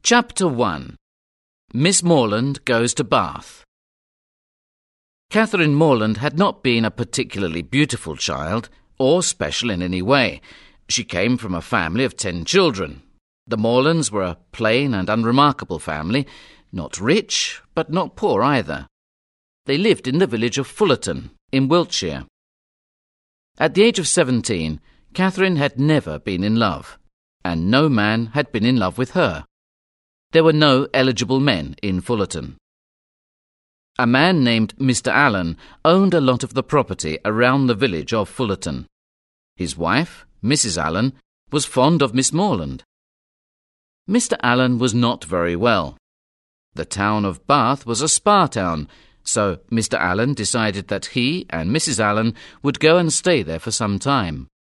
Chapter 1. Miss Morland Goes to Bath. Catherine Morland had not been a particularly beautiful child, or special in any way. She came from a family of 10 children. The Morlands were a plain and unremarkable family, not rich, but not poor either. They lived in the village of Fullerton, in Wiltshire. At the age of 17, Catherine had never been in love, and no man had been in love with her. There were no eligible men in Fullerton. A man named Mr. Allen owned a lot of the property around the village of Fullerton. His wife, Mrs. Allen, was fond of Miss Morland. Mr. Allen was not very well. The town of Bath was a spa town, so Mr. Allen decided that he and Mrs. Allen would go and stay there for some time.